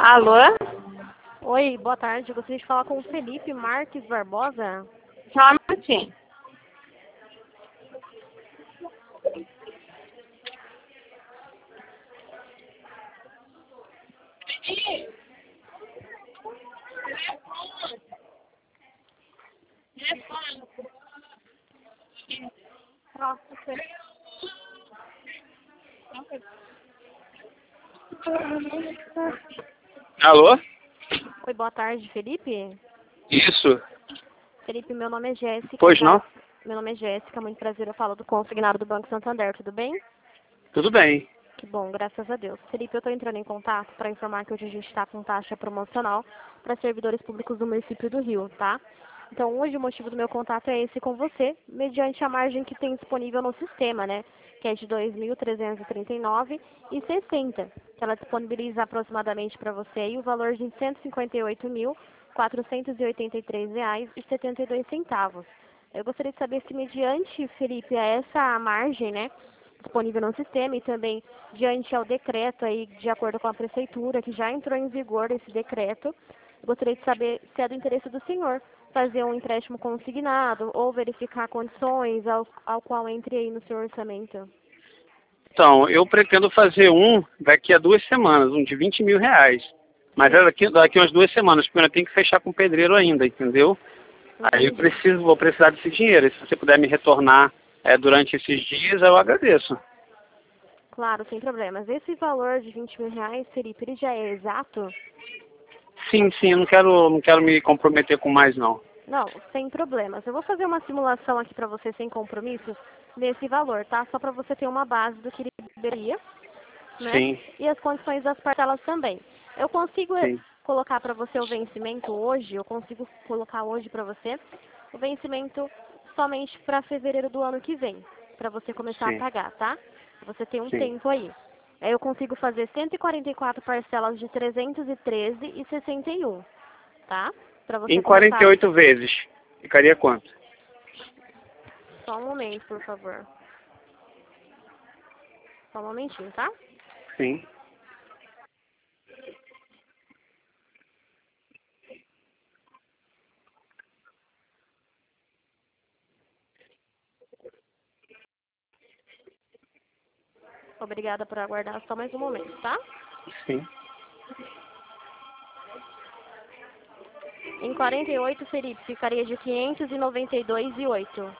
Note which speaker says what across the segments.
Speaker 1: Alô?
Speaker 2: Oi, boa tarde. Eu gostaria de falar com o Felipe Marques Barbosa.
Speaker 1: Só um minutinho. Alô?
Speaker 2: Oi, boa tarde, Felipe.
Speaker 1: Isso.
Speaker 2: Felipe, meu nome é Jéssica.
Speaker 1: Pois
Speaker 2: tá?
Speaker 1: não?
Speaker 2: Meu nome é Jéssica, muito prazer. Eu falo do consignado do Banco Santander, tudo bem?
Speaker 1: Tudo bem.
Speaker 2: Que bom, graças a Deus. Felipe, eu estou entrando em contato para informar que hoje a gente está com taxa promocional para servidores públicos do município do Rio, tá? Então, hoje o motivo do meu contato é esse com você, mediante a margem que tem disponível no sistema, né? Que é de R$ 2.339,60, que ela disponibiliza aproximadamente para você aí o valor de R$ 158.483,72. Eu gostaria de saber se, mediante, Felipe, a essa margem, né, disponível no sistema e também diante ao decreto aí, de acordo com a prefeitura, que já entrou em vigor esse decreto, eu gostaria de saber se é do interesse do senhor fazer um empréstimo consignado ou verificar condições ao qual entre aí no seu orçamento.
Speaker 1: Então, eu pretendo fazer um daqui a 2 semanas, um de R$ 20.000. Mas é daqui umas 2 semanas, porque eu ainda tenho que fechar com o pedreiro ainda, entendeu? Aí vou precisar desse dinheiro. E se você puder me retornar durante esses dias, eu agradeço.
Speaker 2: Claro, sem problemas. Esse valor de R$ 20.000, Felipe, ele já é exato?
Speaker 1: Sim, eu não quero me comprometer com mais, não.
Speaker 2: Não, sem problemas. Eu vou fazer uma simulação aqui para você sem compromisso nesse valor, tá? Só para você ter uma base do que ele deveria, né?
Speaker 1: Sim,
Speaker 2: E as condições das parcelas também. Eu consigo
Speaker 1: sim.
Speaker 2: colocar para você o vencimento hoje, eu consigo colocar hoje para você o vencimento somente para fevereiro do ano que vem, para você começar a
Speaker 1: Sim,
Speaker 2: pagar, tá? Você tem um
Speaker 1: sim.
Speaker 2: tempo aí. Aí eu consigo fazer 144 parcelas de 313,61, tá? Para você
Speaker 1: Em
Speaker 2: começar.
Speaker 1: 48 vezes, ficaria quanto?
Speaker 2: Só um momento, por favor. Só um momentinho, tá?
Speaker 1: Sim.
Speaker 2: Obrigada por aguardar só mais um momento, tá?
Speaker 1: Sim.
Speaker 2: Em 48, Felipe, ficaria de 592,08.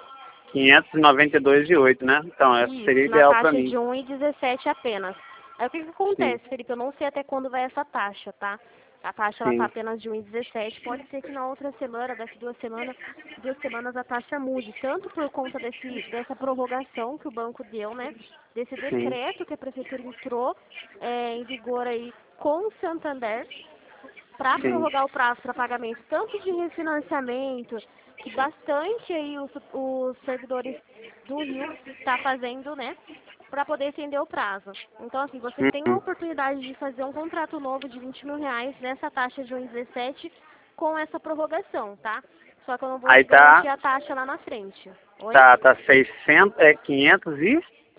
Speaker 1: 592,08, né? Então, essa seria
Speaker 2: Isso, na
Speaker 1: ideal para
Speaker 2: taxa
Speaker 1: mim.
Speaker 2: de 1,17 apenas. Aí o que
Speaker 1: Sim,
Speaker 2: acontece, Felipe? Eu não sei até quando vai essa taxa, tá? A taxa ela tá
Speaker 1: sim,
Speaker 2: apenas de 1,17. Pode ser que na outra semana, daqui 2 semanas a taxa mude, tanto por conta dessa prorrogação que o banco deu, né? Desse
Speaker 1: sim,
Speaker 2: decreto que a prefeitura entrou em vigor aí com o Santander, para
Speaker 1: sim.
Speaker 2: prorrogar o prazo para pagamento tanto de refinanciamento, que bastante aí os servidores do Rio está fazendo, né, para poder estender o prazo. Então, assim, você tem a
Speaker 1: Uhum.
Speaker 2: oportunidade de fazer um contrato novo de R$ 20.000 nessa taxa de 1,17 com essa prorrogação, tá? Só que eu não vou
Speaker 1: Aí
Speaker 2: te garantir a taxa lá na frente. Oi?
Speaker 1: tá 600, 500 e...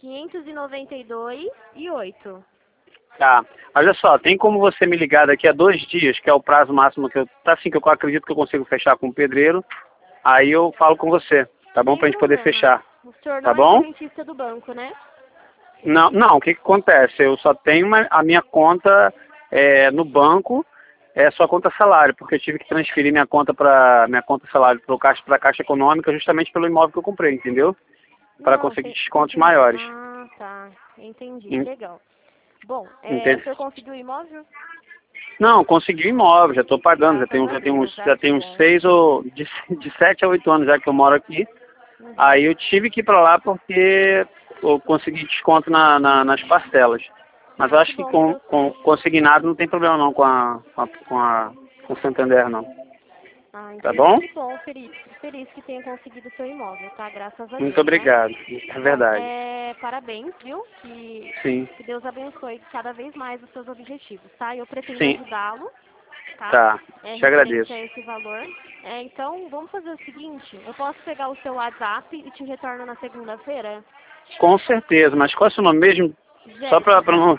Speaker 2: 592,08.
Speaker 1: Tá. Olha só, tem como você me ligar daqui a 2 dias, que é o prazo máximo que eu... Tá assim, que eu acredito que eu consigo fechar com o pedreiro. Aí eu falo com você, tá bom?
Speaker 2: Sem
Speaker 1: Pra gente poder
Speaker 2: problema.
Speaker 1: fechar,
Speaker 2: O senhor
Speaker 1: tá
Speaker 2: não é
Speaker 1: bom?
Speaker 2: correntista do banco, né?
Speaker 1: Não, o que acontece? Eu só tenho a minha conta no banco, é só conta salário, porque eu tive que transferir minha conta salário para a Caixa Econômica justamente pelo imóvel que eu comprei, entendeu? Para
Speaker 2: Não,
Speaker 1: conseguir descontos
Speaker 2: entendi.
Speaker 1: maiores.
Speaker 2: Ah, tá. Entendi.
Speaker 1: En-
Speaker 2: Legal. Bom, o
Speaker 1: Entende?
Speaker 2: senhor conseguiu o imóvel?
Speaker 1: Não, consegui imóvel, já estou pagando,
Speaker 2: Graças a Deus. Ah,
Speaker 1: já
Speaker 2: que
Speaker 1: tem uns
Speaker 2: bom.
Speaker 1: 6 ou de 7 a 8 anos já que eu moro aqui.
Speaker 2: Uhum.
Speaker 1: Aí eu tive que ir para lá porque eu consegui desconto nas parcelas. Mas eu
Speaker 2: Ah, que
Speaker 1: acho que
Speaker 2: bom por
Speaker 1: com
Speaker 2: você.
Speaker 1: consignado não tem problema não com o Santander não.
Speaker 2: Ah,
Speaker 1: Tá
Speaker 2: entendi.
Speaker 1: bom?
Speaker 2: Que bom, feliz. Feliz que tenha conseguido o seu imóvel, tá? Graças a
Speaker 1: Muito
Speaker 2: Deus, né?
Speaker 1: obrigado. É
Speaker 2: Bom,
Speaker 1: verdade.
Speaker 2: parabéns, viu?
Speaker 1: Sim,
Speaker 2: Que Deus abençoe cada vez mais os seus objetivos, tá? Eu pretendo
Speaker 1: sim.
Speaker 2: ajudá-lo, tá?
Speaker 1: Tá. Te
Speaker 2: Referente
Speaker 1: agradeço.
Speaker 2: a esse valor. Então, vamos fazer o seguinte, eu posso pegar o seu WhatsApp e te retorno na segunda-feira?
Speaker 1: Com certeza. Mas qual é o seu nome mesmo? Só pra
Speaker 2: Jéssica.
Speaker 1: não...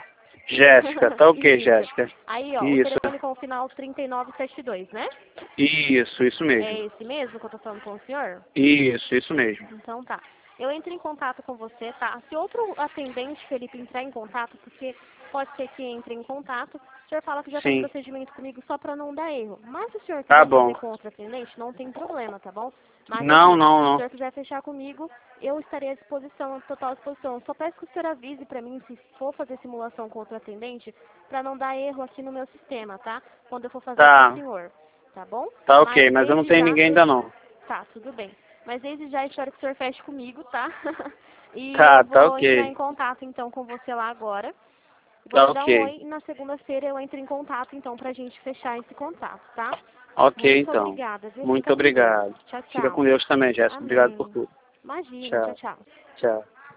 Speaker 1: Jéssica, tá ok,
Speaker 2: Isso.
Speaker 1: Jéssica.
Speaker 2: Aí, ó,
Speaker 1: Isso.
Speaker 2: o telefone com o final 3972, né?
Speaker 1: Isso
Speaker 2: É
Speaker 1: mesmo.
Speaker 2: esse mesmo que eu tô falando com o senhor?
Speaker 1: Isso mesmo.
Speaker 2: Então tá. Eu entro em contato com você, tá? Se outro atendente, Felipe, entrar em contato, porque pode ser que entre em contato, o senhor fala que já tem
Speaker 1: Sim.
Speaker 2: procedimento comigo só para não dar erro. Mas se o senhor
Speaker 1: Tá
Speaker 2: quiser
Speaker 1: bom.
Speaker 2: fazer com outro atendente, não tem problema, tá bom? Mas
Speaker 1: Não,
Speaker 2: assim,
Speaker 1: não,
Speaker 2: se o
Speaker 1: não.
Speaker 2: senhor quiser fechar comigo, eu estarei à disposição, à total disposição. Só peço que o senhor avise para mim, se for fazer simulação com outro atendente, para não dar erro aqui no meu sistema, tá? Quando eu for fazer com o
Speaker 1: Tá.
Speaker 2: senhor, tá bom?
Speaker 1: Tá ok,
Speaker 2: Mas
Speaker 1: mas eu não
Speaker 2: desde
Speaker 1: tenho
Speaker 2: já,
Speaker 1: ninguém ainda não.
Speaker 2: tá, tudo bem. Mas desde já espero que o senhor feche comigo, tá? E eu
Speaker 1: Tá
Speaker 2: vou entrar
Speaker 1: ok.
Speaker 2: em contato então com você lá agora. Vou
Speaker 1: Tá
Speaker 2: te dar um
Speaker 1: ok.
Speaker 2: oi e na segunda-feira eu entro em contato então pra gente fechar esse contato, tá?
Speaker 1: Ok,
Speaker 2: Muito
Speaker 1: então.
Speaker 2: obrigada, viu?
Speaker 1: Muito
Speaker 2: Fica com Deus.
Speaker 1: obrigado.
Speaker 2: Tchau,
Speaker 1: Fica com
Speaker 2: tchau.
Speaker 1: Deus também, Jéssica. Obrigado por
Speaker 2: Amém.
Speaker 1: tudo.
Speaker 2: Imagina, tchau,
Speaker 1: Tchau.
Speaker 2: tchau.
Speaker 1: Tchau.